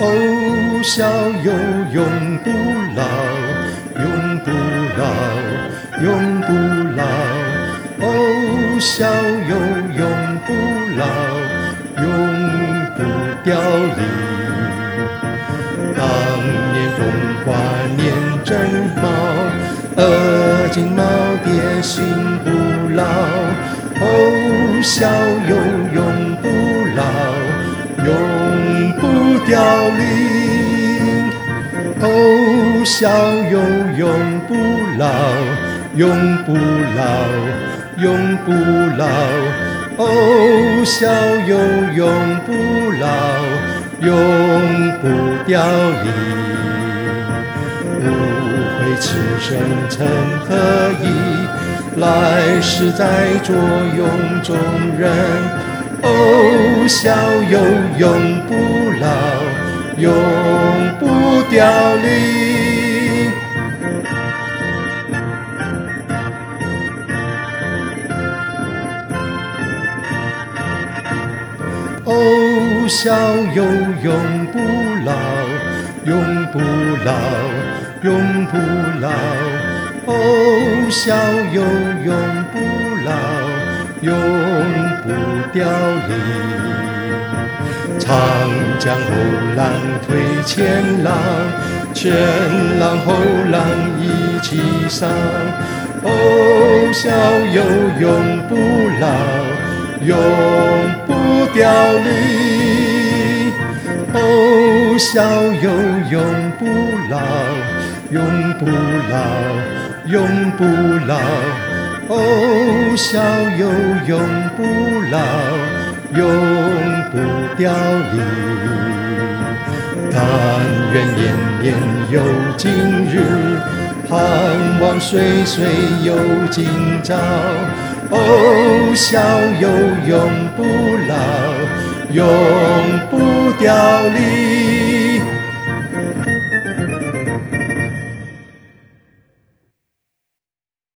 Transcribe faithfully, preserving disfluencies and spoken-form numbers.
哦，笑有永不老，永不老，永不老。哦，笑有永不老，永不凋零。当年风华年正茂，而今耄耋心不老。哦，笑有永不老，永不凋零。哦，笑有永不老，永不老，永不老。哦，笑有永不老，永不凋零。无悔此生曾何意，来世再作永中人。哦，笑有永不老，永不凋零。哦，笑有永不老，永不老，永不老。哦，笑有永不老，永不凋零。长江后浪推前浪，前浪后浪一起上。哦，笑有永不老，永不凋零。哦，笑有永不老，永不老，永不老。哦，笑有永不老，永不凋零。但愿年年有今日，盼望岁岁有今朝。哦，笑有永不老，永不凋零。